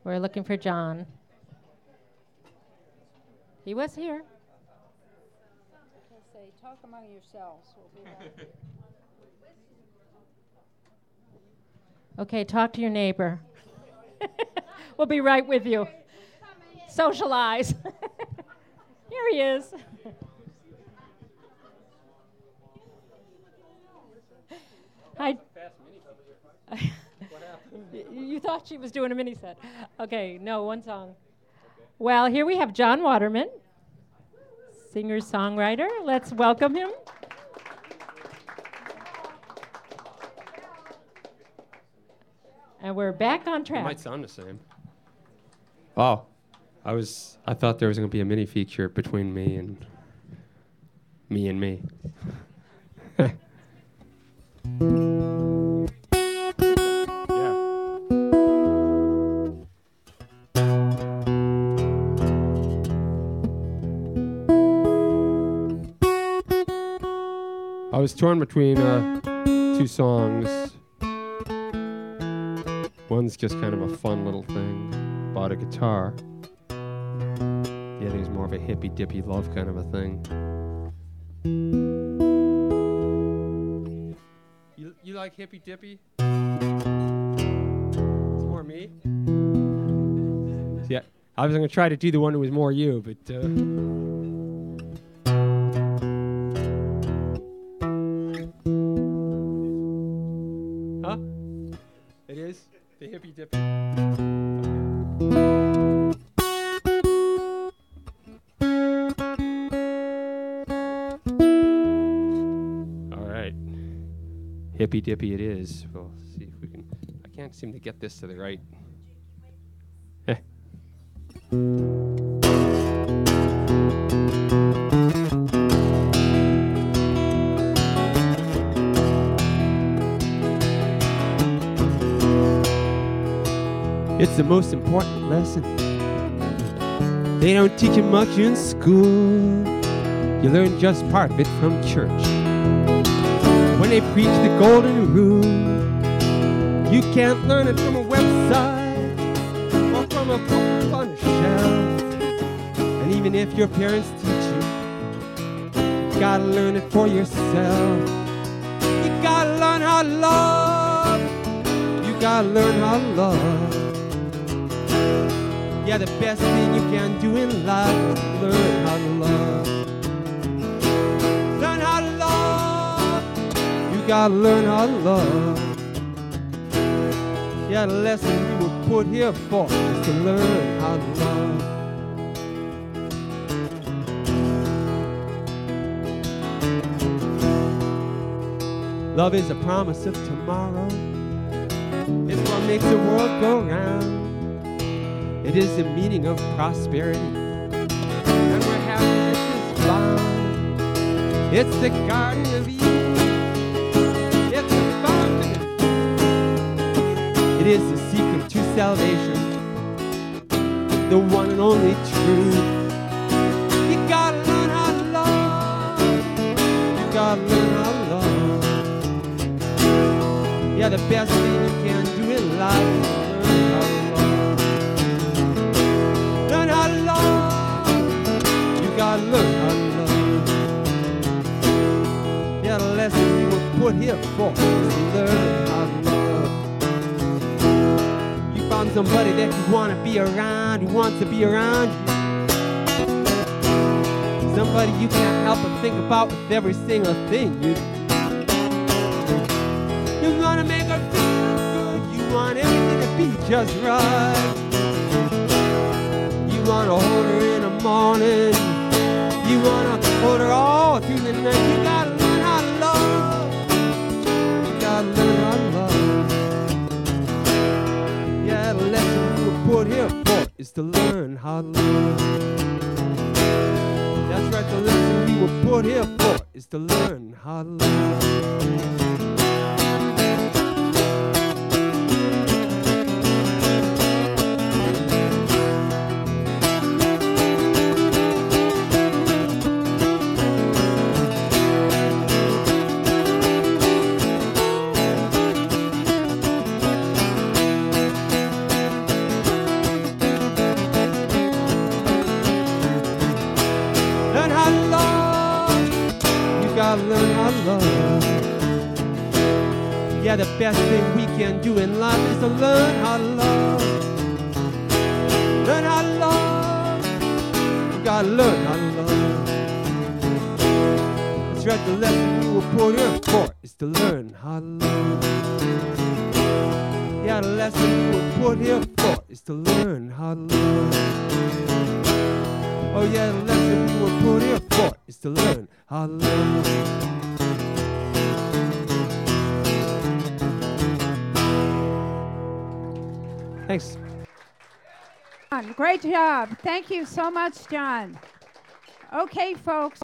We're looking for John. He was here. Say, talk among yourselves. We'll be right. Okay, talk to your neighbor. We'll be right with you. Socialize. Here he is. Hi. You thought she was doing a mini set. Okay, no, one song. Well, here we have John Waterman, singer-songwriter. Let's welcome him. And we're back on track. It might sound the same. Oh, I thought there was going to be a mini feature between me and me. I was torn between two songs. One's just kind of a fun little thing, bought a guitar. The other is more of a hippy-dippy love kind of a thing. You like hippy-dippy? It's more me? Yeah, I was going to try to do the one that was more you, but... Huh? It is? The hippy-dippy? All right. Hippy-dippy it is. We'll see if we can... I can't seem to get this to the right. It's the most important lesson. They don't teach it much in school. You learn just part of it from church. When they preach the golden rule, you can't learn it from a website or from a book on a shelf. And even if your parents teach you, you gotta learn it for yourself. You gotta learn how to love. You gotta learn how to love. Yeah, the best thing you can do in life is learn how to love. Learn how to love. You gotta learn how to love. Yeah, the lesson we were put here for is to learn how to love. Love is a promise of tomorrow. It's what makes the world go round. It is the meaning of prosperity, and where happiness is found. It's the Garden of Eden. It's the fountain of youth. It is the secret to salvation, the one and only truth. You gotta learn how to love. You gotta learn how to love. Yeah, the best thing you can do in life is learn how to love. Gotta learn how to love. Yeah, the lesson we were put here for is to learn how to love. You found somebody that you wanna be around, who wants to be around you. Somebody you can't help but think about with every single thing you do. You wanna make her feel good, you want everything to be just right. You wanna hold her in the morning, you wanna hold her all through the night. You gotta learn how to love. You gotta learn how to love. Yeah, the lesson we were put here for is to learn how to love. That's right, the lesson we were put here for is to learn how to love. Yeah, the best thing we can do in life is to learn how to love. Learn how to love. You gotta learn how to love. That's right, the lesson we were put here for is to learn how to love. Yeah, the lesson we were put here for is to learn how to love. Oh yeah, the lesson we were put here for is to learn how to love. Thanks. Great job. Thank you so much, John. Okay, folks.